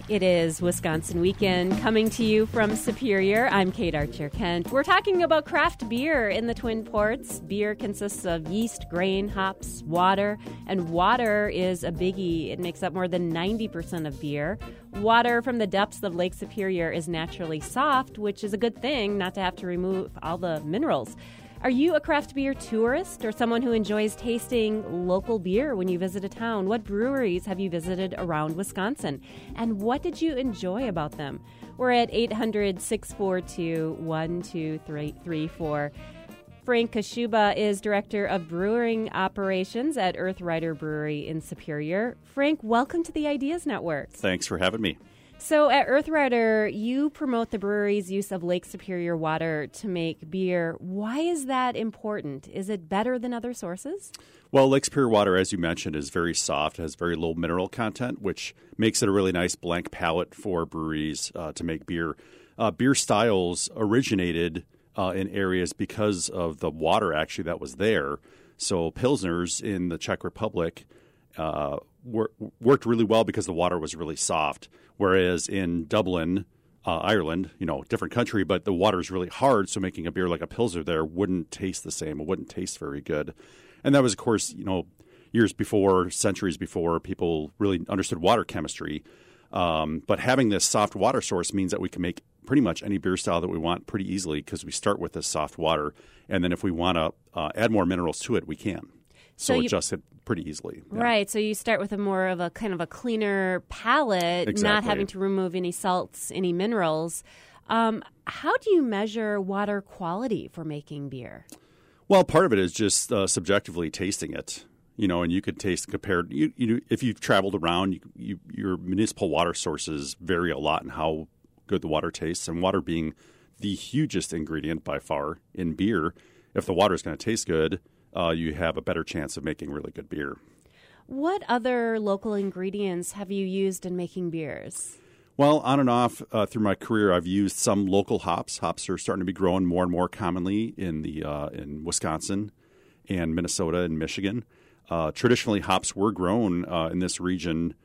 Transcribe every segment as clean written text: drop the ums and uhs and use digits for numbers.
It is Wisconsin Weekend coming to you from Superior. I'm Kate Archer-Kent. We're talking about craft beer in the Twin Ports. Beer consists of yeast, grain, hops, water, and water is a biggie. It makes up more than 90% of beer. Water from the depths of Lake Superior is naturally soft, which is a good thing, not to have to remove all the minerals. Are you a craft beer tourist or someone who enjoys tasting local beer when you visit a town? What breweries have you visited around Wisconsin? And what did you enjoy about them? We're at 800-642-1234. Frank Kashuba is Director of Brewing Operations at Earthrider Brewery in Superior. Frank, welcome to the Ideas Network. Thanks for having me. So at Earthrider, you promote the brewery's use of Lake Superior water to make beer. Why is that important? Is it better than other sources? Well, Lake Superior water, as you mentioned, is very soft, has very low mineral content, which makes it a really nice blank palate for breweries to make beer. Beer styles originated in areas because of the water actually that was there. So Pilsners in the Czech Republic worked really well because the water was really soft. Whereas in Dublin, Ireland, different country, but the water is really hard, so making a beer like a Pilsner there wouldn't taste the same. It wouldn't taste very good. And that was, of course, years before, centuries before people really understood water chemistry. But having this soft water source means that we can make pretty much any beer style that we want pretty easily because we start with this soft water. And then if we want to add more minerals to it, we can. So adjust it pretty easily. Yeah. Right. So you start with a more of a kind of a cleaner palate, Exactly. Not having to remove any salts, any minerals. How do you measure water quality for making beer? Well, part of it is just subjectively tasting it. And you could taste compared. If you've traveled around, your municipal water sources vary a lot in how good the water tastes. And water being the hugest ingredient by far in beer, if the water is going to taste good, you have a better chance of making really good beer. What other local ingredients have you used in making beers? Well, on and off through my career, I've used some local hops. Hops are starting to be grown more and more commonly in Wisconsin and Minnesota and Michigan. Traditionally, hops were grown in this region,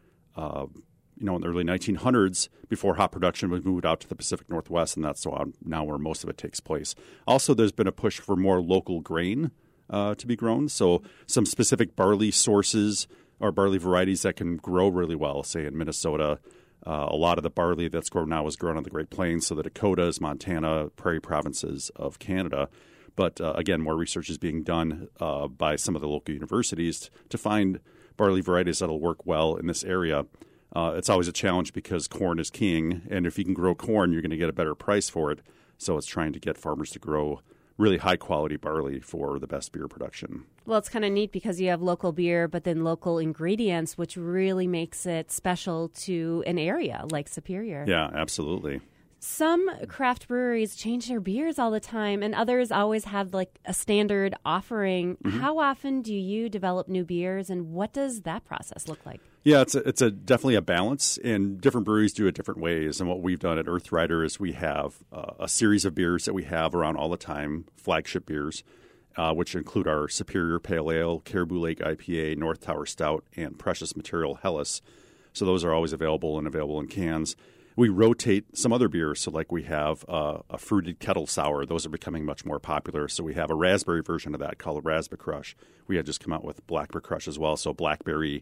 in the early 1900s before hop production was moved out to the Pacific Northwest, and that's now where most of it takes place. Also, there's been a push for more local grain to be grown. So some specific barley sources or barley varieties that can grow really well, say in Minnesota. A lot of the barley that's grown now is grown on the Great Plains, so the Dakotas, Montana, prairie provinces of Canada. But again, more research is being done by some of the local universities to find barley varieties that'll work well in this area. It's always a challenge because corn is king, and if you can grow corn, you're going to get a better price for it. So it's trying to get farmers to grow really high-quality barley for the best beer production. Well, it's kind of neat because you have local beer, but then local ingredients, which really makes it special to an area like Superior. Yeah, absolutely. Some craft breweries change their beers all the time, and others always have like a standard offering. Mm-hmm. How often do you develop new beers, and what does that process look like? Yeah, it's definitely a balance, and different breweries do it different ways. And what we've done at Earthrider is we have a series of beers that we have around all the time, flagship beers, which include our Superior Pale Ale, Caribou Lake IPA, North Tower Stout, and Precious Material Helles. So those are always available in cans. We rotate some other beers, so like we have a fruited kettle sour. Those are becoming much more popular. So we have a raspberry version of that called a Raspberry Crush. We had just come out with Blackberry Crush as well, so blackberry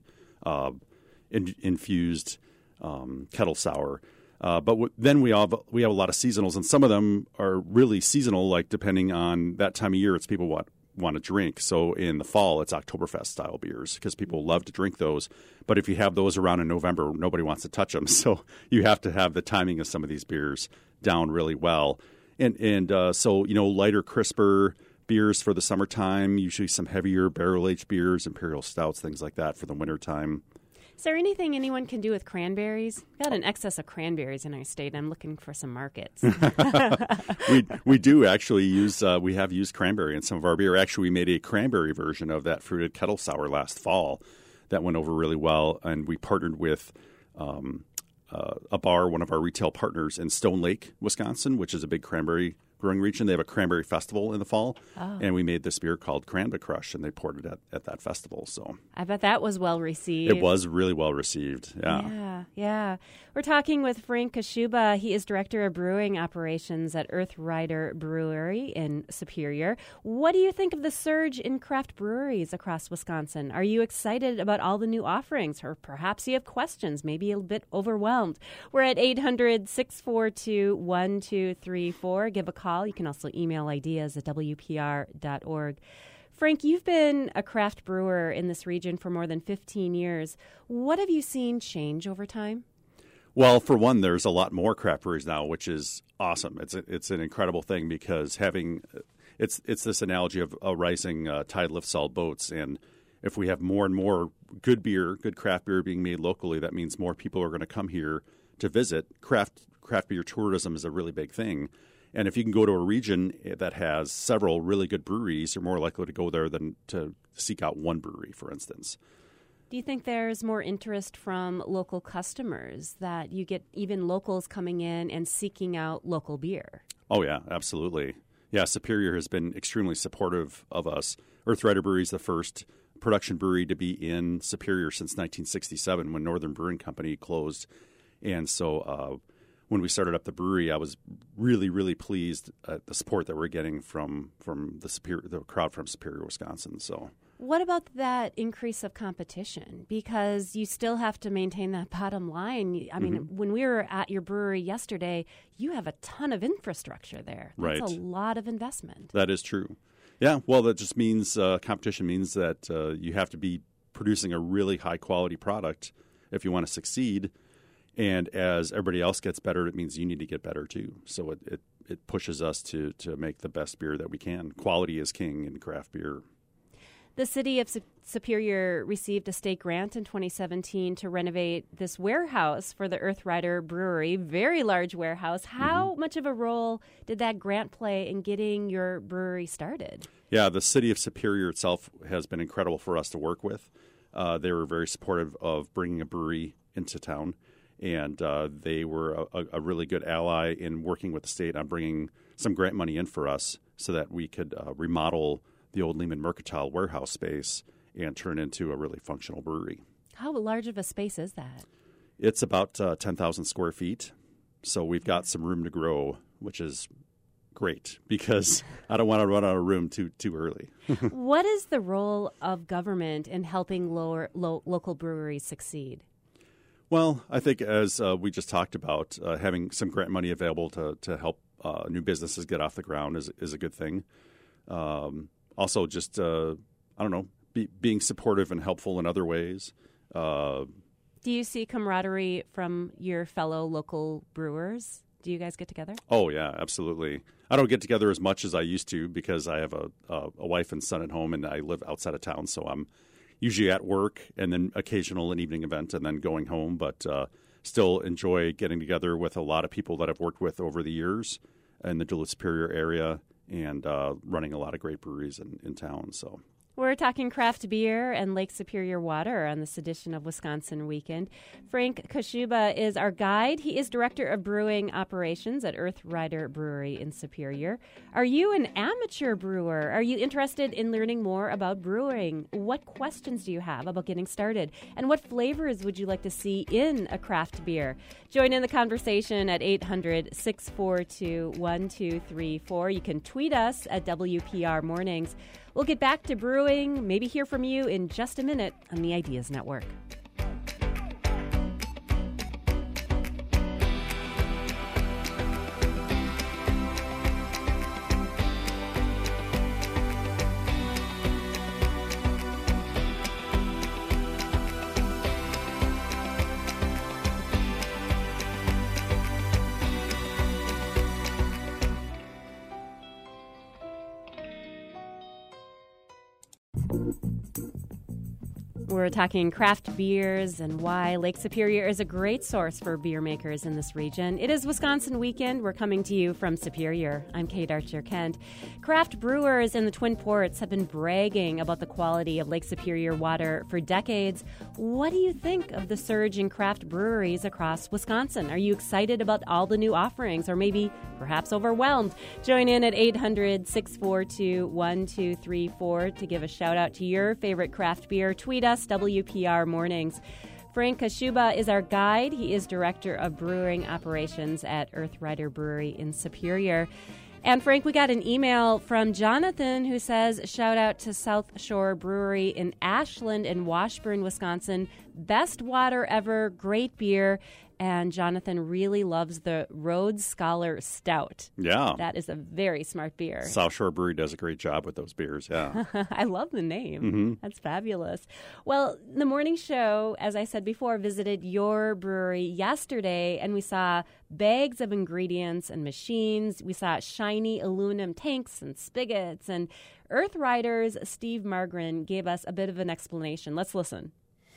infused kettle sour. But then we have a lot of seasonals, and some of them are really seasonal, like depending on that time of year, it's people want to drink. So in the fall, it's Oktoberfest style beers because people love to drink those. But if you have those around in November, nobody wants to touch them. So you have to have the timing of some of these beers down really well. And so, lighter, crisper beers for the summertime, usually some heavier barrel-aged beers, imperial stouts, things like that for the wintertime. Is there anything anyone can do with cranberries? We've got an excess of cranberries in our state. I'm looking for some markets. We do actually use we have used cranberry in some of our beer. Actually, we made a cranberry version of that fruited kettle sour last fall that went over really well, and we partnered with a bar, one of our retail partners in Stone Lake, Wisconsin, which is a big cranberry growing region. They have a cranberry festival in the fall, and we made this beer called Cranberry Crush, and they poured it at that festival. So I bet that was well received. it was really well received. Yeah. We're talking with Frank Kashuba. He is Director of Brewing Operations at Earth Rider Brewery in Superior. What do you think of the surge in craft breweries across Wisconsin? Are you excited about all the new offerings, or perhaps you have questions, maybe a bit overwhelmed? We're at 800-642-1234. Give a call. You can also email ideas at WPR.org. Frank, you've been a craft brewer in this region for more than 15 years. What have you seen change over time? Well, for one, there's a lot more craft breweries now, which is awesome. It's an incredible thing because it's this analogy of a rising tide lifts all boats, and if we have more and more good craft beer being made locally, that means more people are going to come here to visit. Craft beer tourism is a really big thing. And if you can go to a region that has several really good breweries, you're more likely to go there than to seek out one brewery, for instance. Do you think there's more interest from local customers, that you get even locals coming in and seeking out local beer? Oh, yeah, absolutely. Yeah, Superior has been extremely supportive of us. Earth Rider Brewery is the first production brewery to be in Superior since 1967 when Northern Brewing Company closed. And so when we started up the brewery, I was really, really pleased at the support that we're getting from the crowd from Superior, Wisconsin. So, what about that increase of competition? Because you still have to maintain that bottom line. I mean, when we were at your brewery yesterday, you have a ton of infrastructure there. That's right. a lot of investment. That is true. Yeah, well, that just means competition means that you have to be producing a really high-quality product if you want to succeed. And as everybody else gets better, it means you need to get better too. So it pushes us to make the best beer that we can. Quality is king in craft beer. The city of Superior received a state grant in 2017 to renovate this warehouse for the Earth Rider Brewery, very large warehouse. How much of a role did that grant play in getting your brewery started? Yeah, the city of Superior itself has been incredible for us to work with. They were very supportive of bringing a brewery into town. And they were a really good ally in working with the state on bringing some grant money in for us so that we could remodel the old Lehman Mercantile warehouse space and turn it into a really functional brewery. How large of a space is that? It's about 10,000 square feet. So we've got some room to grow, which is great because I don't want to run out of room too early. What is the role of government in helping local breweries succeed? Well, I think as we just talked about, having some grant money available to help new businesses get off the ground is a good thing. Also, just, being supportive and helpful in other ways. Do you see camaraderie from your fellow local brewers? Do you guys get together? Oh, yeah, absolutely. I don't get together as much as I used to because I have a wife and son at home and I live outside of town, so I'm usually at work and then occasional an evening event and then going home, but still enjoy getting together with a lot of people that I've worked with over the years in the Duluth Superior area and running a lot of great breweries in town. So we're talking craft beer and Lake Superior water on this edition of Wisconsin Weekend. Frank Kashuba is our guide. He is Director of Brewing Operations at Earth Rider Brewery in Superior. Are you an amateur brewer? Are you interested in learning more about brewing? What questions do you have about getting started? And what flavors would you like to see in a craft beer? Join in the conversation at 800-642-1234. You can tweet us at WPR Mornings. We'll get back to brewing, maybe hear from you in just a minute on the Ideas Network. We're talking craft beers and why Lake Superior is a great source for beer makers in this region. It is Wisconsin Weekend. We're coming to you from Superior. I'm Kate Archer-Kent. Craft brewers in the Twin Ports have been bragging about the quality of Lake Superior water for decades. What do you think of the surge in craft breweries across Wisconsin? Are you excited about all the new offerings or maybe perhaps overwhelmed? Join in at 800-642-1234 to give a shout out to your favorite craft beer. Tweet us, WPR Mornings. Frank Kashuba is our guide. He is Director of Brewing Operations at Earth Rider Brewery in Superior. And Frank, we got an email from Jonathan who says, shout out to South Shore Brewery in Ashland and Washburn, Wisconsin. Best water ever, great beer. And Jonathan really loves the Rhodes Scholar Stout. Yeah. That is a very smart beer. South Shore Brewery does a great job with those beers, yeah. I love the name. Mm-hmm. That's fabulous. Well, the morning show, as I said before, visited your brewery yesterday, and we saw bags of ingredients and machines. We saw shiny aluminum tanks and spigots. And Earth Rider's Steve Margren gave us a bit of an explanation. Let's listen.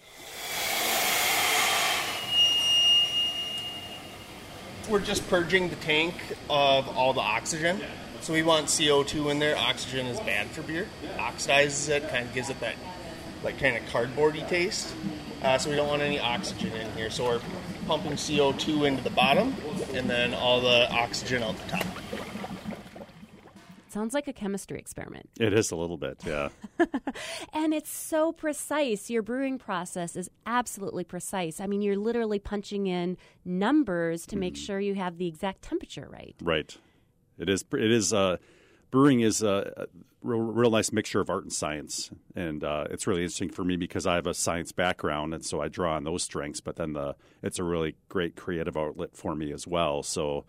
We're just purging the tank of all the oxygen. So we want CO2 in there. Oxygen is bad for beer. Oxidizes it, kind of gives it that kind of cardboardy taste. So we don't want any oxygen in here. So we're pumping CO2 into the bottom and then all the oxygen out the top. Sounds like a chemistry experiment. It is a little bit, yeah. And it's so precise. Your brewing process is absolutely precise. I mean, you're literally punching in numbers to make sure you have the exact temperature right. Right. It is. Brewing is a real nice mixture of art and science. And it's really interesting for me because I have a science background, and so I draw on those strengths. But then it's a really great creative outlet for me as well. So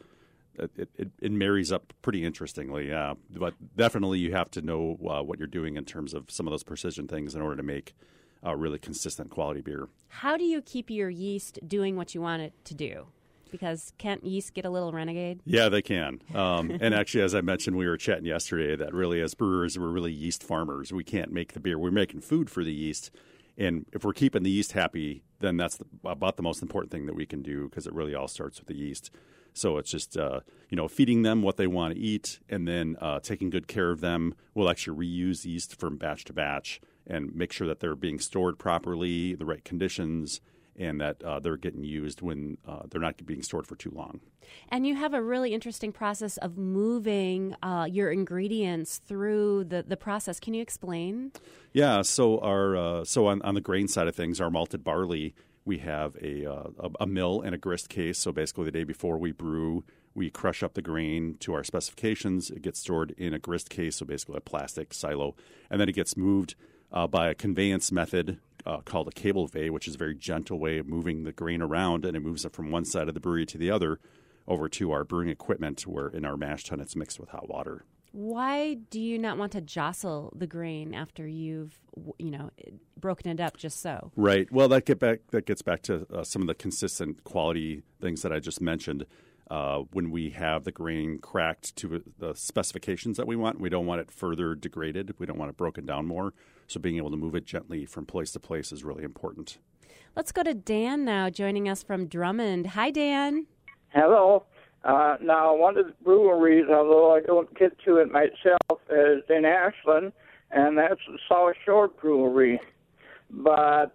it marries up pretty interestingly, yeah. But definitely you have to know what you're doing in terms of some of those precision things in order to make a really consistent quality beer. How do you keep your yeast doing what you want it to do? Because can't yeast get a little renegade? Yeah, they can. And actually, as I mentioned, we were chatting yesterday that really as brewers, we're really yeast farmers. We can't make the beer. We're making food for the yeast. And if we're keeping the yeast happy, then that's about the most important thing that we can do because it really all starts with the yeast. So it's just, feeding them what they want to eat and then taking good care of them. We'll actually reuse yeast from batch to batch and make sure that they're being stored properly, the right conditions, and that they're getting used when they're not being stored for too long. And you have a really interesting process of moving your ingredients through the process. Can you explain? Yeah, so on the grain side of things, our malted barley, we have a mill and a grist case. So basically the day before we brew, we crush up the grain to our specifications. It gets stored in a grist case, so basically a plastic silo. And then it gets moved by a conveyance method called a cable vey, which is a very gentle way of moving the grain around. And it moves it from one side of the brewery to the other over to our brewing equipment where in our mash tun it's mixed with hot water. Why do you not want to jostle the grain after you've, broken it up just so? Right. Well, that gets back to some of the consistent quality things that I just mentioned. When we have the grain cracked to the specifications that we want, we don't want it further degraded. We don't want it broken down more. So being able to move it gently from place to place is really important. Let's go to Dan now, joining us from Drummond. Hi, Dan. Hello. Now, one of the breweries, although I don't get to it myself, is in Ashland, and that's the South Shore Brewery. But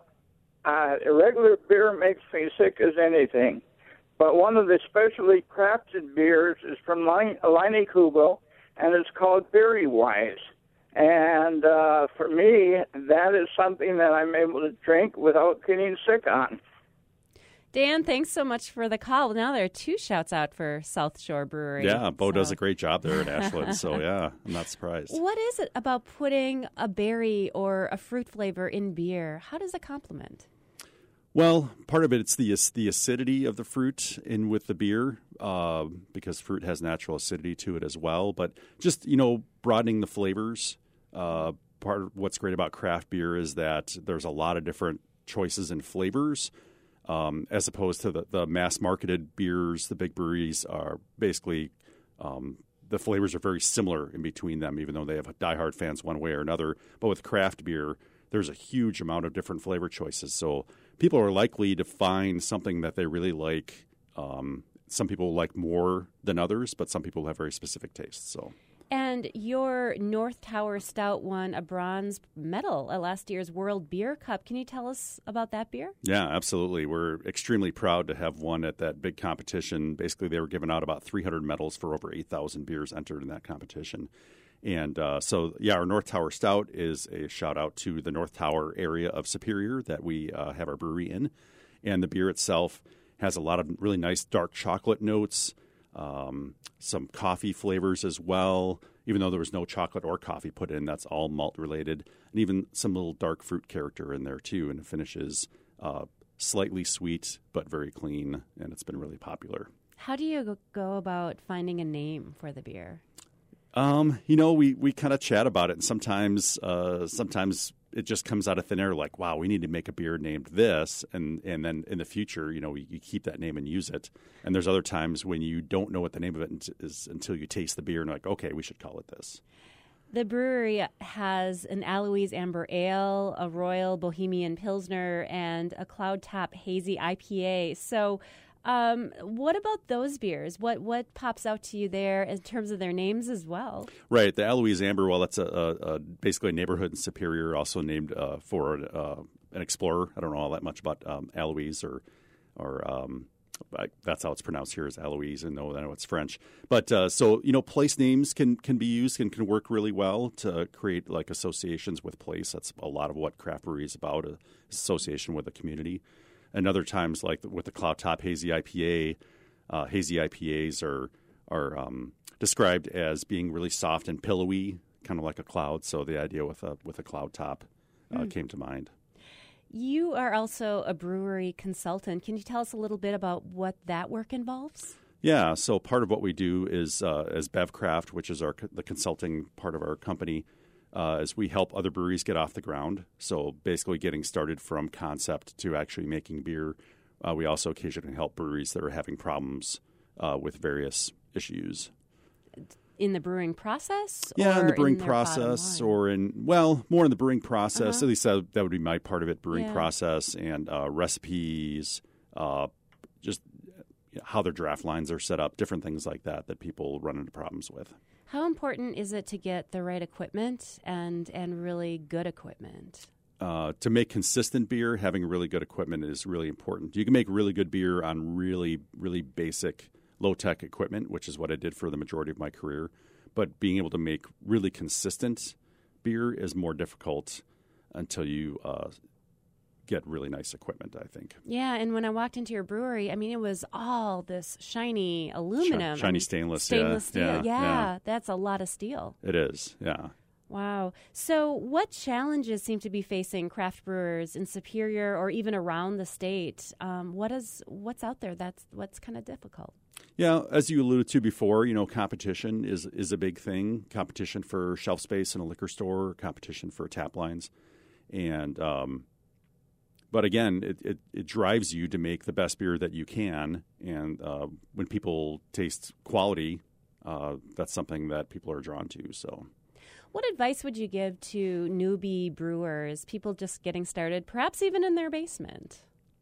regular beer makes me sick as anything. But one of the specially crafted beers is from Leinie Kugel, and it's called Berry Wise. And for me, that is something that I'm able to drink without getting sick on. Dan, thanks so much for the call. Now there are 2 shouts out for South Shore Brewery. Yeah, Bo does a great job there at Ashland, so yeah, I'm not surprised. What is it about putting a berry or a fruit flavor in beer? How does it complement? Well, part of it's the acidity of the fruit in with the beer, because fruit has natural acidity to it as well. But just, broadening the flavors. Part of what's great about craft beer is that there's a lot of different choices and flavors. As opposed to the mass-marketed beers, the big breweries are basically the flavors are very similar in between them, even though they have diehard fans one way or another. But with craft beer, there's a huge amount of different flavor choices. So people are likely to find something that they really like. Some people like more than others, but some people have very specific tastes. So. And your North Tower Stout won a bronze medal at last year's World Beer Cup. Can you tell us about that beer? Yeah, absolutely. We're extremely proud to have won at that big competition. Basically, they were giving out about 300 medals for over 8,000 beers entered in that competition. And our North Tower Stout is a shout-out to the North Tower area of Superior that we have our brewery in. And the beer itself has a lot of really nice dark chocolate notes, some coffee flavors as well, even though there was no chocolate or coffee put in. That's all malt related, and even some little dark fruit character in there too. And it finishes slightly sweet but very clean, and it's been really popular. How do you go about finding a name for the beer? We kind of chat about it, and sometimes it just comes out of thin air, like, wow, we need to make a beer named this, and then in the future, you keep that name and use it. And there's other times when you don't know what the name of it is until you taste the beer and like, okay, we should call it this. The brewery has an Aloise Amber Ale, a Royal Bohemian Pilsner, and a Cloud Top Hazy IPA. So what about those beers? What pops out to you there in terms of their names as well? Right. The Aloise Amber, well, that's basically a neighborhood in Superior, also named for an explorer. I don't know all that much about Aloise or that's how it's pronounced here is Aloise, and I know it's French. But place names can be used and can work really well to create like associations with place. That's a lot of what craft brewery is about, association with a community. And other times, like with the Cloud Top Hazy IPA, hazy IPAs are described as being really soft and pillowy, kind of like a cloud. So the idea with a cloud top came to mind. You are also a brewery consultant. Can you tell us a little bit about what that work involves? Yeah, so part of what we do is as BevCraft, which is the consulting part of our company, is we help other breweries get off the ground. So basically getting started from concept to actually making beer. We also occasionally help breweries that are having problems with various issues. In the brewing process? Yeah, or in the brewing in their process more in the brewing process. At least that would be my part of it, brewing process and recipes, just how their draft lines are set up, different things like that people run into problems with. How important is it to get the right equipment and really good equipment? To make consistent beer, having really good equipment is really important. You can make really good beer on really, really basic, low-tech equipment, which is what I did for the majority of my career. But being able to make really consistent beer is more difficult until you get really nice equipment, I think. Yeah, and when I walked into your brewery, I mean, it was all this shiny aluminum. Shiny stainless steel. Yeah, that's a lot of steel. It is, yeah. Wow. So what challenges seem to be facing craft brewers in Superior or even around the state? What's out there what's kind of difficult? Yeah, as you alluded to before, competition is a big thing. Competition for shelf space in a liquor store, competition for tap lines. And but again, it drives you to make the best beer that you can. And when people taste quality, that's something that people are drawn to. So, what advice would you give to newbie brewers, people just getting started, perhaps even in their basement?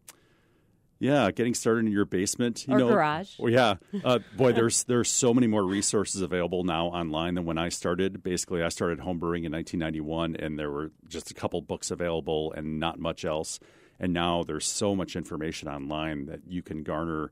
Yeah, getting started in your basement. Or garage. Well, yeah. Boy, there's so many more resources available now online than when I started. Basically, I started homebrewing in 1991, and there were just a couple books available and not much else. And now there's so much information online that you can garner.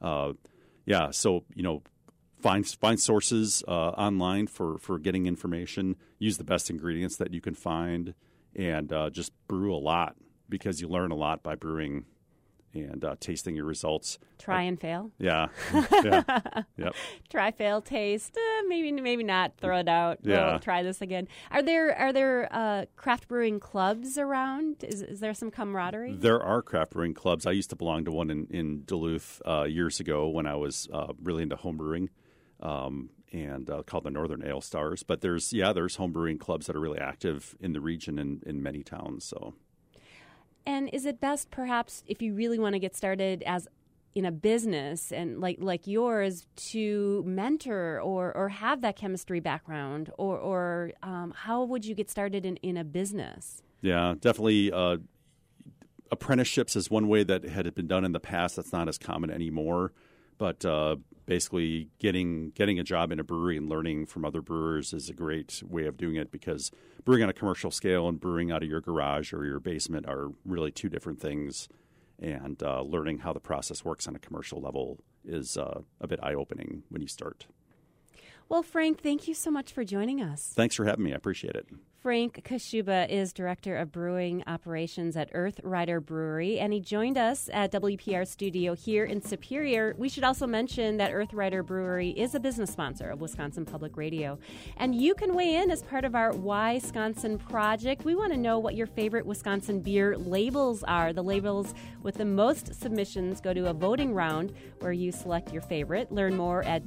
Find sources online for getting information. Use the best ingredients that you can find, and just brew a lot because you learn a lot by brewing and tasting your results. Try and fail. Yeah. Yep. Try, fail, taste. Maybe not. Throw it out. Yeah. We'll try this again. Are there craft brewing clubs around? Is there some camaraderie? There are craft brewing clubs. I used to belong to one in Duluth years ago when I was really into home brewing. And called the Northern Ale Stars. But there's home brewing clubs that are really active in the region and in many towns. So. And is it best, perhaps, if you really want to get started as in a business and like yours, to mentor or have that chemistry background, or how would you get started in a business? Yeah, definitely. Apprenticeships is one way that had been done in the past. That's not as common anymore. But basically, getting a job in a brewery and learning from other brewers is a great way of doing it, because brewing on a commercial scale and brewing out of your garage or your basement are really two different things. And learning how the process works on a commercial level is a bit eye-opening when you start. Well, Frank, thank you so much for joining us. Thanks for having me. I appreciate it. Frank Kashuba is Director of Brewing Operations at Earth Rider Brewery, and he joined us at WPR Studio here in Superior. We should also mention that Earth Rider Brewery is a business sponsor of Wisconsin Public Radio. And you can weigh in as part of our Wisconsin project. We want to know what your favorite Wisconsin beer labels are. The labels with the most submissions go to a voting round where you select your favorite. Learn more at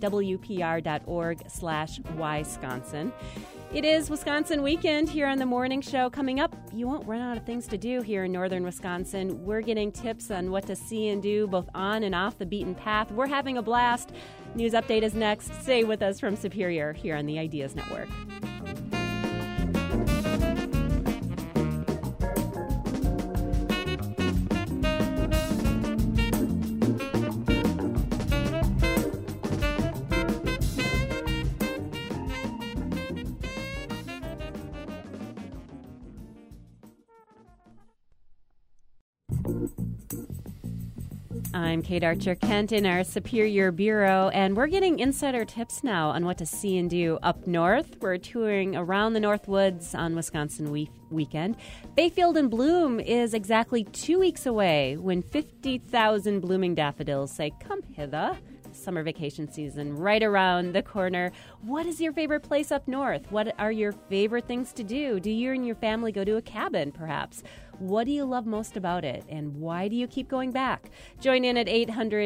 wpr.org/Wisconsin. It is Wisconsin Weekend here on the morning show. Coming up, you won't run out of things to do here in northern Wisconsin. We're getting tips on what to see and do both on and off the beaten path. We're having a blast. News Update is next. Stay with us from Superior here on the Ideas Network. I'm Kate Archer-Kent in our Superior Bureau, and we're getting insider tips now on what to see and do up north. We're touring around the North Woods on Wisconsin Weekend. Bayfield in Bloom is exactly 2 weeks away when 50,000 blooming daffodils say, "Come hither." Summer vacation season right around the corner. What is your favorite place up north? What are your favorite things to do? Do you and your family go to a cabin, perhaps? What do you love most about it, and why do you keep going back? Join in at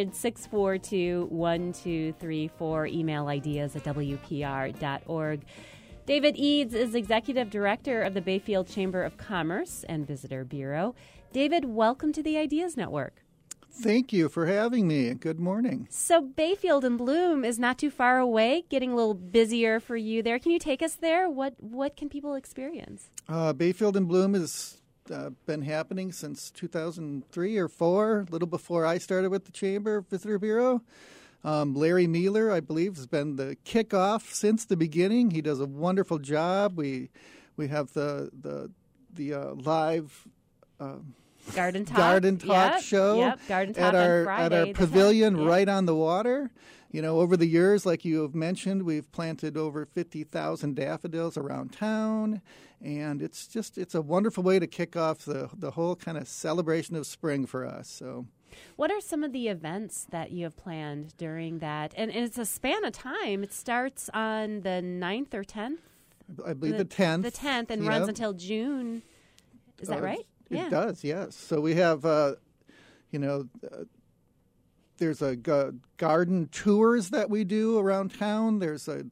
800-642-1234. Email ideas@wpr.org. David Eads is Executive Director of the Bayfield Chamber of Commerce and Visitor Bureau. David, welcome to the Ideas Network. Thank you for having me. Good morning. So Bayfield in Bloom is not too far away, getting a little busier for you there. Can you take us there? What can people experience? Bayfield in Bloom has been happening since 2003 or 4, a little before I started with the Chamber Visitor Bureau. Larry Mealer, I believe, has been the kickoff since the beginning. He does a wonderful job. We have the live Garden Talk show Garden Talk at our on Friday, at our pavilion 10th. right on the water. You know, over the years, like you have mentioned, we've planted over 50,000 daffodils around town, and it's a wonderful way to kick off the whole kind of celebration of spring for us. So, what are some of the events that you have planned during that? And it's a span of time. It starts on the 9th or 10th? I believe the 10th. The 10th and runs until June. Is that right? It does, yes. So we have, there's a garden tours that we do around town. There's a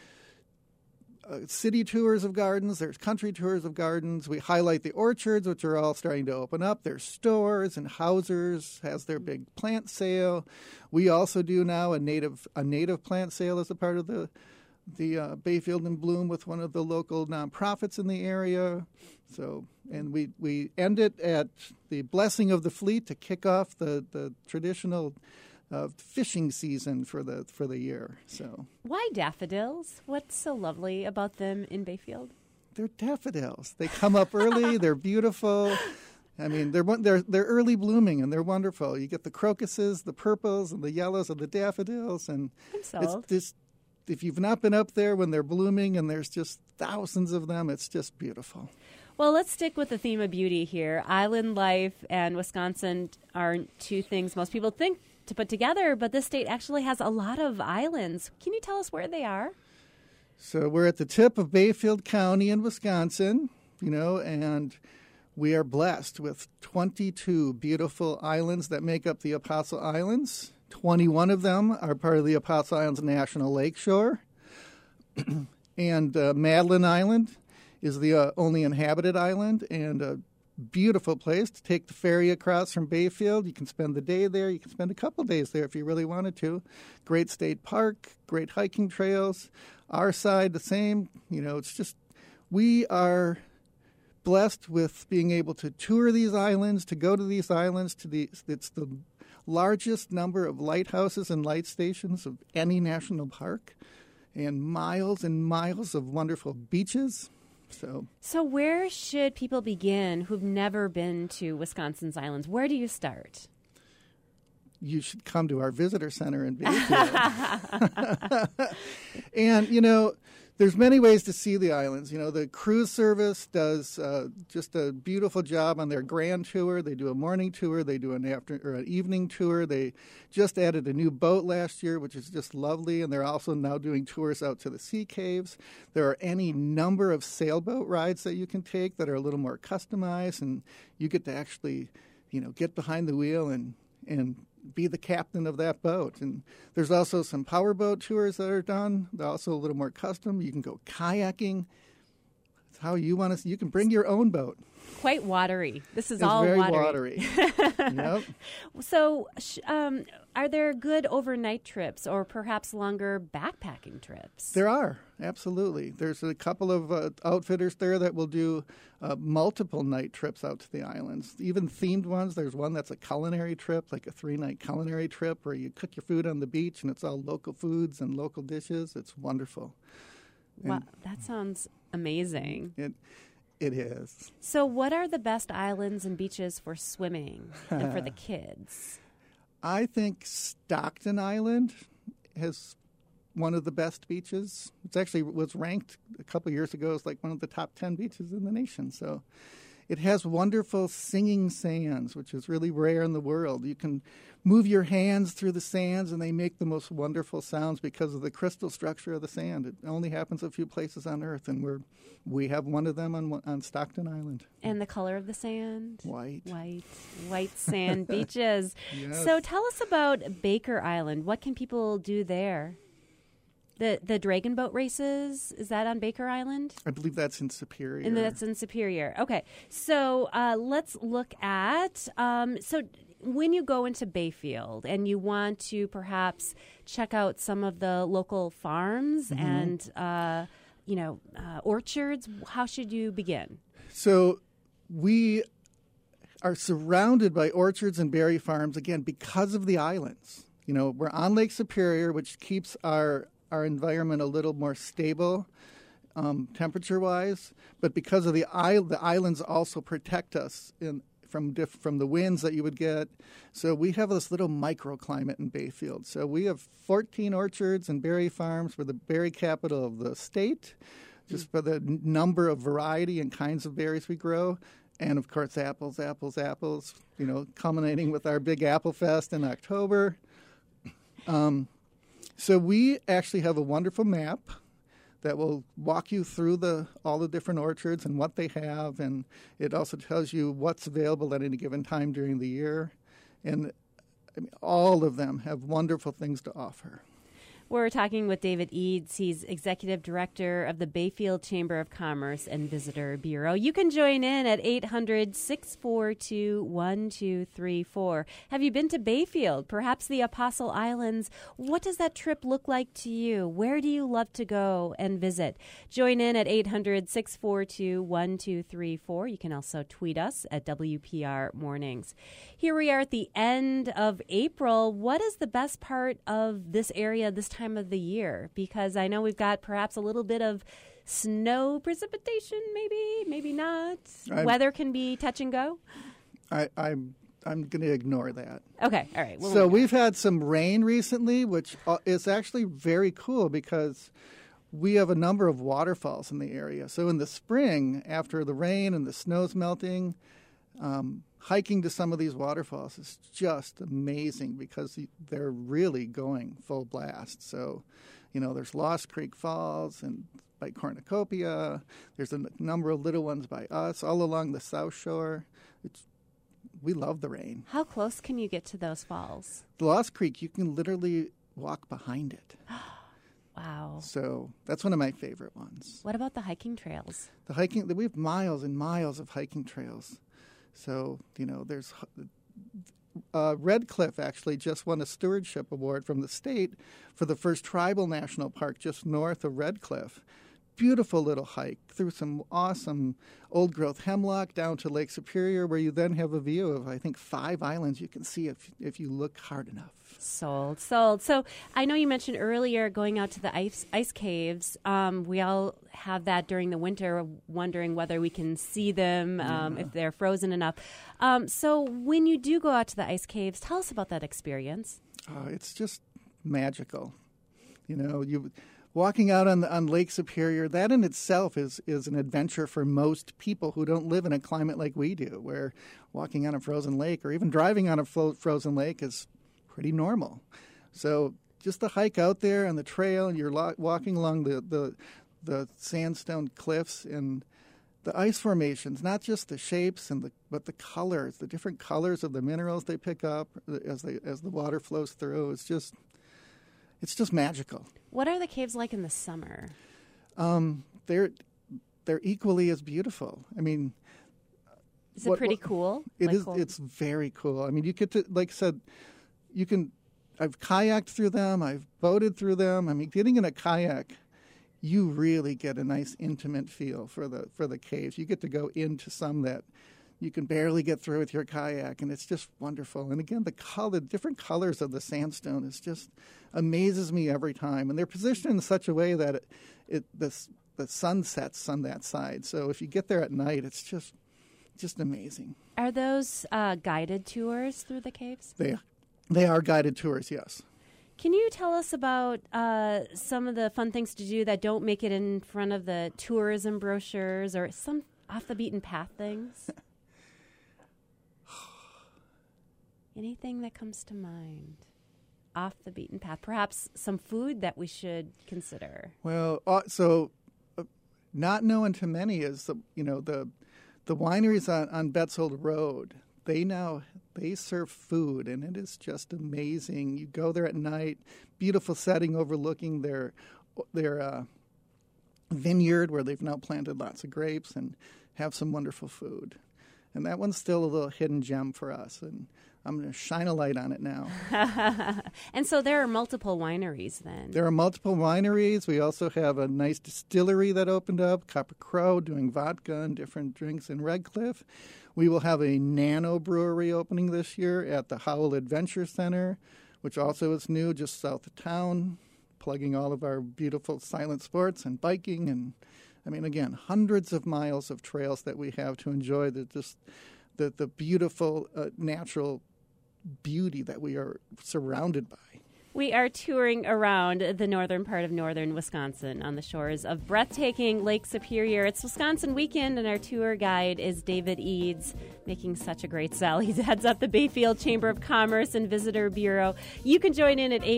city tours of gardens. There's country tours of gardens. We highlight the orchards, which are all starting to open up. There's stores, and Hauser's has their big plant sale. We also do now a native plant sale as a part of the Bayfield in Bloom with one of the local nonprofits in the area. So, and we end it at the blessing of the fleet to kick off the traditional fishing season for the year. So, why daffodils? What's so lovely about them in Bayfield? They're daffodils. They come up early. They're beautiful. I mean, they're early blooming, and they're wonderful. You get the crocuses, the purples, and the yellows of the daffodils, and I'm sold. It's just, if you've not been up there when they're blooming and there's just thousands of them, it's just beautiful. Well, let's stick with the theme of beauty here. Island life and Wisconsin aren't two things most people think to put together, but this state actually has a lot of islands. Can you tell us where they are? So we're at the tip of Bayfield County in Wisconsin, and we are blessed with 22 beautiful islands that make up the Apostle Islands. 21 of them are part of the Apostle Islands National Lakeshore. And Madeline Island is the only inhabited island, and a beautiful place to take the ferry across from Bayfield. You can spend the day there. You can spend a couple days there if you really wanted to. Great state park, great hiking trails. Our side, the same. It's just, we are blessed with being able to tour these islands, to go to these islands. It's the largest number of lighthouses and light stations of any national park, and miles of wonderful beaches. So where should people begin who've never been to Wisconsin's islands? Where do you start? You should come to our visitor center in Bayfield. And, there's many ways to see the islands. The cruise service does just a beautiful job on their grand tour. They do a morning tour. They do an evening tour. They just added a new boat last year, which is just lovely. And they're also now doing tours out to the sea caves. There are any number of sailboat rides that you can take that are a little more customized. And you get to actually, get behind the wheel and be the captain of that boat. And there's also some powerboat tours that are done. They're also a little more custom. You can go kayaking. It's how you want to. You can bring your own boat. Quite watery. This is It's all very watery. Yep. So, are there good overnight trips or perhaps longer backpacking trips? There are, absolutely. There's a couple of outfitters there that will do multiple night trips out to the islands, even themed ones. There's one that's a culinary trip, like a 3-night culinary trip where you cook your food on the beach and it's all local foods and local dishes. It's wonderful. Wow, that sounds amazing. It is. So what are the best islands and beaches for swimming and for the kids? I think Stockton Island has one of the best beaches. It actually was ranked a couple of years ago as like one of the top 10 beaches in the nation. So it has wonderful singing sands, which is really rare in the world. You can move your hands through the sands, and they make the most wonderful sounds because of the crystal structure of the sand. It only happens a few places on Earth, and we have one of them on Stockton Island. And the color of the sand? White. White sand beaches. Yes. So tell us about Baker Island. What can people do there? The Dragon Boat races, is that on Baker Island? I believe that's in Superior. And that's in Superior. Okay. So let's look at, so when you go into Bayfield and you want to perhaps check out some of the local farms and, orchards, how should you begin? So we are surrounded by orchards and berry farms, again, because of the islands. We're on Lake Superior, which keeps our environment a little more stable temperature-wise, but because of the islands also protect us from the winds that you would get. So we have this little microclimate in Bayfield. So we have 14 orchards and berry farms. We're the berry capital of the state, just for the number of variety and kinds of berries we grow. And, of course, apples, culminating with our big Apple Fest in October. So we actually have a wonderful map that will walk you through all the different orchards and what they have, and it also tells you what's available at any given time during the year. And all of them have wonderful things to offer. We're talking with David Eads. He's Executive Director of the Bayfield Chamber of Commerce and Visitor Bureau. You can join in at 800-642-1234. Have you been to Bayfield, perhaps the Apostle Islands? What does that trip look like to you? Where do you love to go and visit? Join in at 800-642-1234. You can also tweet us at WPR Mornings. Here we are at the end of April. What is the best part of this area this time of the year? Because I know we've got perhaps a little bit of snow precipitation, maybe not. Weather can be touch and go. I'm going to ignore that. Okay, all right. So we've had some rain recently, which is actually very cool because we have a number of waterfalls in the area. So in the spring, after the rain and the snow's melting, hiking to some of these waterfalls is just amazing because they're really going full blast. So, there's Lost Creek Falls and by Cornucopia. There's a number of little ones by us all along the South Shore. We love the rain. How close can you get to those falls? The Lost Creek, you can literally walk behind it. Wow. So that's one of my favorite ones. What about the hiking trails? We have miles and miles of hiking trails. So, there's Red Cliff actually just won a stewardship award from the state for the first tribal national park just north of Red Cliff beautiful little hike through some awesome old-growth hemlock down to Lake Superior, where you then have a view of, I think, 5 islands you can see if you look hard enough. Sold. So I know you mentioned earlier going out to the ice caves. We all have that during the winter, wondering whether we can see them, if they're frozen enough. So when you do go out to the ice caves, tell us about that experience. It's just magical. Walking out on Lake Superior, that in itself is an adventure for most people who don't live in a climate like we do, where walking on a frozen lake or even driving on a frozen lake is pretty normal. So just the hike out there on the trail, and you're walking along the sandstone cliffs and the ice formations, not just the shapes but the colors, the different colors of the minerals they pick up as the water flows through. It's just magical. What are the caves like in the summer? They're equally as beautiful. I mean, is it pretty cool? It is. It's very cool. I mean, you get to, like I said, I've kayaked through them. I've boated through them. I mean, getting in a kayak, you really get a nice intimate feel for the caves. You get to go into some that you can barely get through with your kayak, and it's just wonderful. And again, the different colors of the sandstone is just amazes me every time. And they're positioned in such a way that the sun sets on that side. So if you get there at night, it's just amazing. Are those guided tours through the caves? They are guided tours, yes. Can you tell us about some of the fun things to do that don't make it in front of the tourism brochures, or some off the beaten path things? Anything that comes to mind? Off the beaten path. Perhaps some food that we should consider. Well, not known to many is the wineries on Betzold Road. They serve food, and it is just amazing. You go there at night, beautiful setting overlooking their vineyard where they've now planted lots of grapes, and have some wonderful food. And that one's still a little hidden gem for us, and I'm going to shine a light on it now. And so there are multiple wineries then? There are multiple wineries. We also have a nice distillery that opened up, Copper Crow, doing vodka and different drinks in Red Cliff. We will have a nano brewery opening this year at the Howell Adventure Center, which also is new just south of town, plugging all of our beautiful silent sports and biking. And, I mean, again, hundreds of miles of trails that we have to enjoy the beautiful natural beauty that we are surrounded by. We are touring around the northern part of northern Wisconsin on the shores of breathtaking Lake Superior. It's Wisconsin Weekend, and our tour guide is David Eads, making such a great sell. He heads up the Bayfield Chamber of Commerce and Visitor Bureau. You can join in at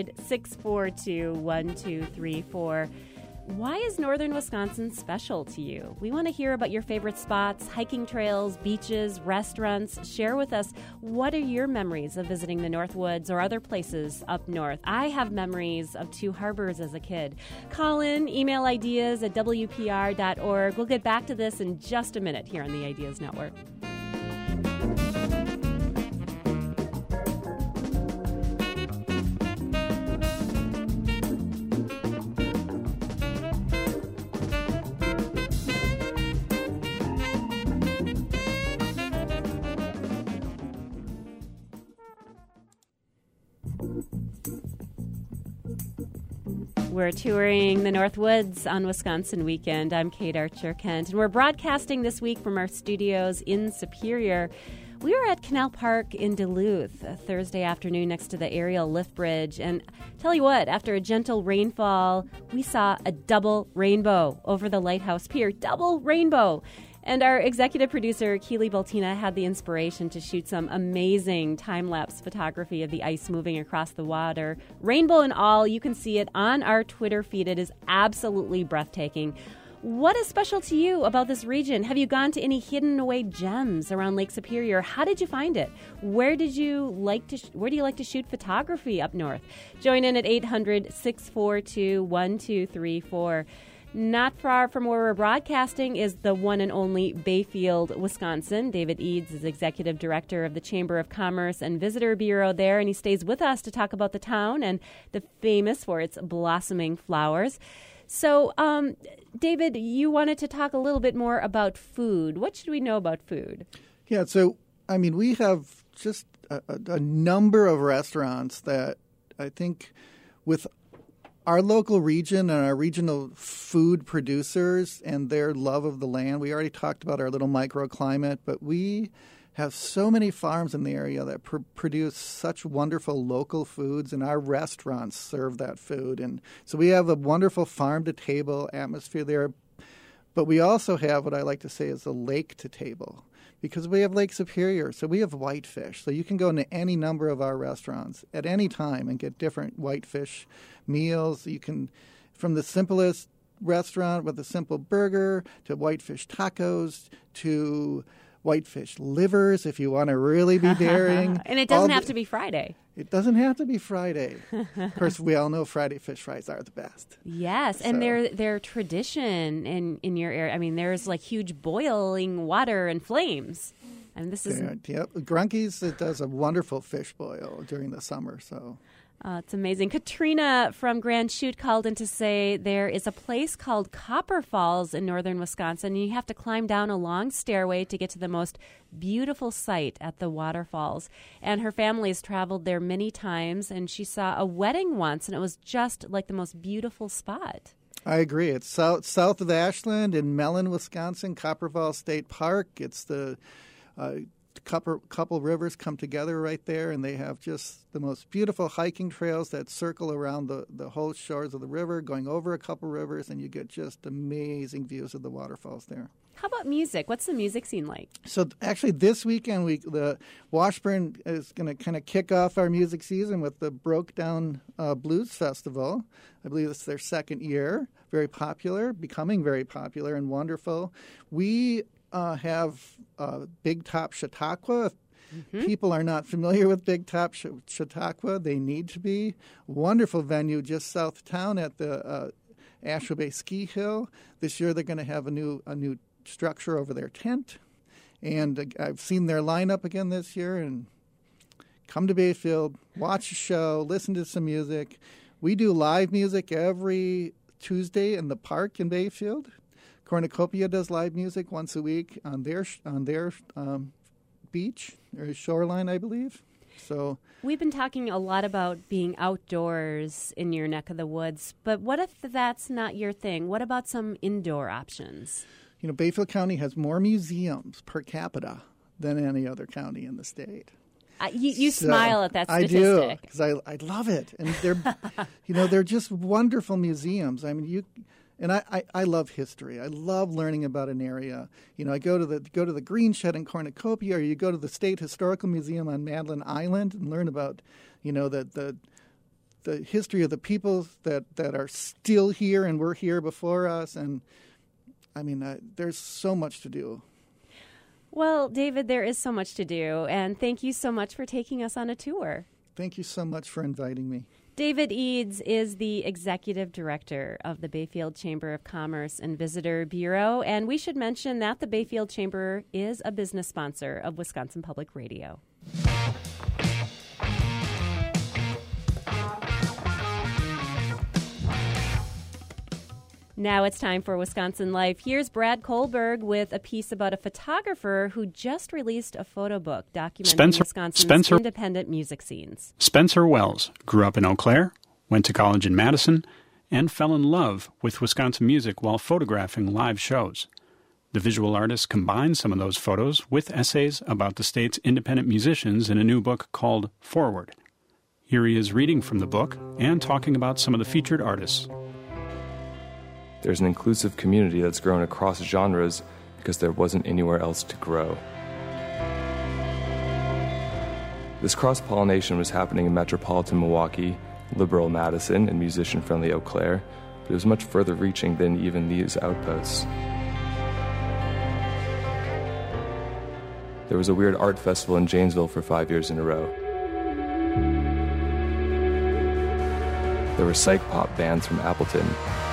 800-642-1234. Why is northern Wisconsin special to you? We want to hear about your favorite spots, hiking trails, beaches, restaurants. Share with us, what are your memories of visiting the Northwoods or other places up north? I have memories of Two Harbors as a kid. Call in, email ideas at WPR.org. We'll get back to this in just a minute here on the Ideas Network. We're touring the Northwoods on Wisconsin Weekend. I'm Kate Archer-Kent, and we're broadcasting this week from our studios in Superior. We were at Canal Park in Duluth Thursday afternoon next to the aerial lift bridge, and tell you what, after a gentle rainfall, we saw a double rainbow over the Lighthouse Pier. Double rainbow! And our executive producer, Keely Baltina, had the inspiration to shoot some amazing time-lapse photography of the ice moving across the water. Rainbow and all, you can see it on our Twitter feed. It is absolutely breathtaking. What is special to you about this region? Have you gone to any hidden away gems around Lake Superior? How did you find it? Where do you like to shoot photography up north? Join in at 800-642-1234. Not far from where we're broadcasting is the one and only Bayfield, Wisconsin. David Eads is executive director of the Chamber of Commerce and Visitor Bureau there, and he stays with us to talk about the town and the famous for its blossoming flowers. So, David, you wanted to talk a little bit more about food. What should we know about food? Yeah, so, I mean, we have just a number of restaurants that I think with our local region and our regional food producers and their love of the land, we already talked about our little microclimate, but we have so many farms in the area that produce such wonderful local foods, and our restaurants serve that food. And so we have a wonderful farm-to-table atmosphere there. But we also have what I like to say is a lake-to-table, because we have Lake Superior, so we have whitefish. So you can go into any number of our restaurants at any time and get different whitefish meals. You can, from the simplest restaurant with a simple burger to whitefish tacos to whitefish livers if you want to really be daring. And it doesn't have to be Friday. It doesn't have to be Friday. Of course, we all know Friday fish fries are the best. Yes, and they're tradition in your area. I mean, there's like huge boiling water and flames. And this is... Yep. Grunky's, it does a wonderful fish boil during the summer, so... It's amazing. Katrina from Grand Chute called in to say there is a place called Copper Falls in northern Wisconsin. You have to climb down a long stairway to get to the most beautiful site at the waterfalls. And her family has traveled there many times, and she saw a wedding once, and it was just like the most beautiful spot. I agree. It's south of Ashland in Mellon, Wisconsin, Copper Falls State Park. It's the... couple rivers come together right there, and they have just the most beautiful hiking trails that circle around the whole shores of the river, going over a couple rivers, and you get just amazing views of the waterfalls there. How about music? What's the music scene like? So actually this weekend, the Washburn is going to kind of kick off our music season with the Broke Down Blues Festival. I believe it's their second year. Very popular, becoming very popular and wonderful. We have Big Top Chautauqua. If people are not familiar with Big Top Chautauqua, they need to be. Wonderful venue just south of town at the Asheville Bay Ski Hill. This year they're going to have a new structure over their tent. And I've seen their lineup again this year. And come to Bayfield, watch a show, listen to some music. We do live music every Tuesday in the park in Bayfield. Cornucopia does live music once a week on their beach or shoreline, I believe. So we've been talking a lot about being outdoors in your neck of the woods, but what if that's not your thing? What about some indoor options? You know, Bayfield County has more museums per capita than any other county in the state. You smile at that statistic. I do, because I love it, and they're just wonderful museums. I mean, And I love history. I love learning about an area. You know, I go to the Green Shed in Cornucopia, or you go to the State Historical Museum on Madeline Island and learn about, you know, the history of the people that are still here and were here before us. And I mean, there's so much to do. Well, David, there is so much to do, and thank you so much for taking us on a tour. Thank you so much for inviting me. David Eads is the executive director of the Bayfield Chamber of Commerce and Visitor Bureau, and we should mention that the Bayfield Chamber is a business sponsor of Wisconsin Public Radio. Now it's time for Wisconsin Life. Here's Brad Kohlberg with a piece about a photographer who just released a photo book documenting Wisconsin's independent music scenes. Spencer Wells grew up in Eau Claire, went to college in Madison, and fell in love with Wisconsin music while photographing live shows. The visual artist combined some of those photos with essays about the state's independent musicians in a new book called Forward. Here he is reading from the book and talking about some of the featured artists. There's an inclusive community that's grown across genres because there wasn't anywhere else to grow. This cross-pollination was happening in metropolitan Milwaukee, liberal Madison, and musician-friendly Eau Claire, but it was much further reaching than even these outposts. There was a weird art festival in Janesville for 5 years in a row. There were psych pop bands from Appleton.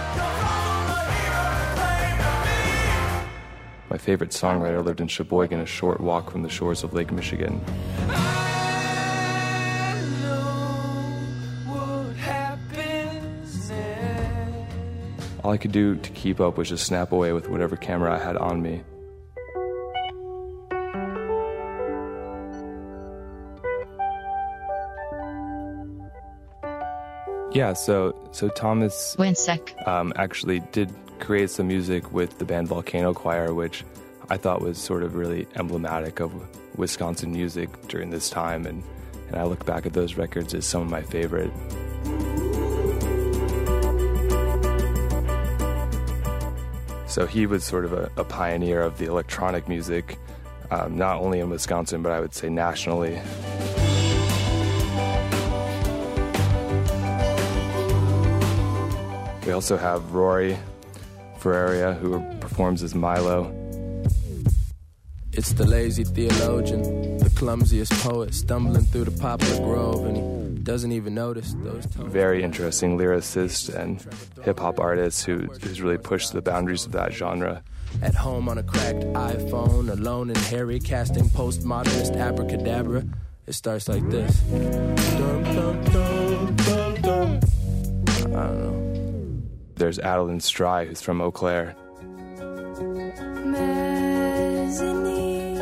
My favorite songwriter lived in Sheboygan, a short walk from the shores of Lake Michigan. All I could do to keep up was just snap away with whatever camera I had on me. Yeah, so Thomas Winsek actually did create some music with the band Volcano Choir, which I thought was sort of really emblematic of Wisconsin music during this time, and I look back at those records as some of my favorite. So he was sort of a pioneer of the electronic music, not only in Wisconsin, but I would say nationally. We also have Rory Ferreira, who performs as Milo. It's the lazy theologian, the clumsiest poet, stumbling through the poplar grove, and he doesn't even notice those tones. Very interesting lyricist and hip-hop artist who's really pushed the boundaries of that genre. At home on a cracked iPhone, alone and hairy, casting postmodernist abracadabra. It starts like this. Dum, dum, dum, dum, dum. I don't know. There's Adeline Stry, who's from Eau Claire. Mezzanine,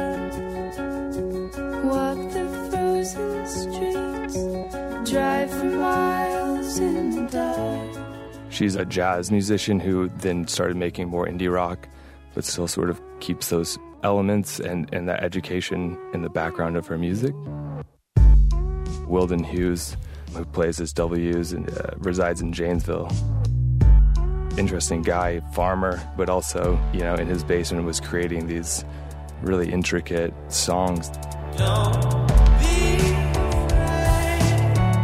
walk the frozen streets, drive for miles in the dark. She's a jazz musician who then started making more indie rock, but still sort of keeps those elements and that education in the background of her music. Wilden Hughes, who plays as W's and resides in Janesville. Interesting guy, farmer, but also, in his basement was creating these really intricate songs. Don't be afraid.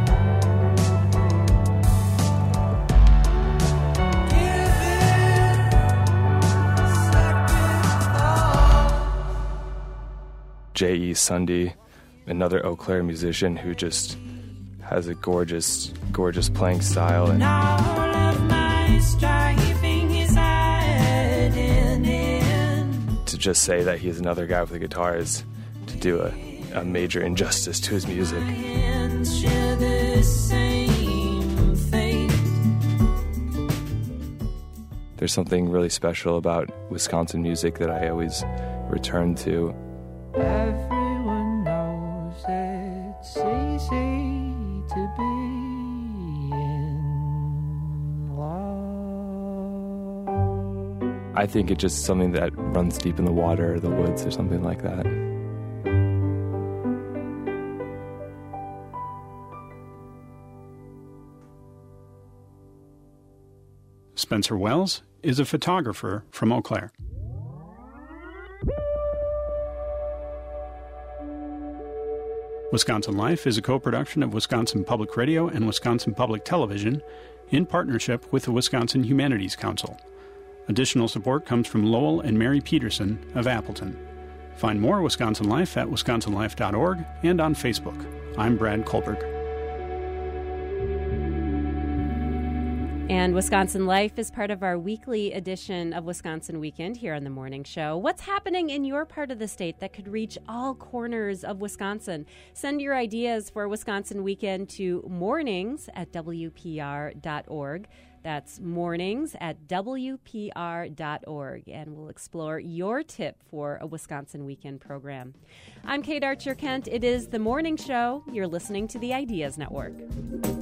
Give it a second thought. J.E. Sunday, another Eau Claire musician who just has a gorgeous, gorgeous playing style. And striving his head in. To just say that he's another guy with a guitar is to do a major injustice to his music. Share the same fate. There's something really special about Wisconsin music that I always return to. Everyone knows it's easy to be in love. I think it's just something that runs deep in the water or the woods or something like that. Spencer Wells is a photographer from Eau Claire. Wisconsin Life is a co-production of Wisconsin Public Radio and Wisconsin Public Television in partnership with the Wisconsin Humanities Council. Additional support comes from Lowell and Mary Peterson of Appleton. Find more Wisconsin Life at wisconsinlife.org and on Facebook. I'm Brad Kohlberg. And Wisconsin Life is part of our weekly edition of Wisconsin Weekend here on the morning show. What's happening in your part of the state that could reach all corners of Wisconsin? Send your ideas for Wisconsin Weekend to mornings@wpr.org. That's mornings@wpr.org, and we'll explore your tip for a Wisconsin Weekend program. I'm Kate Archer-Kent. It is The Morning Show. You're listening to the Ideas Network.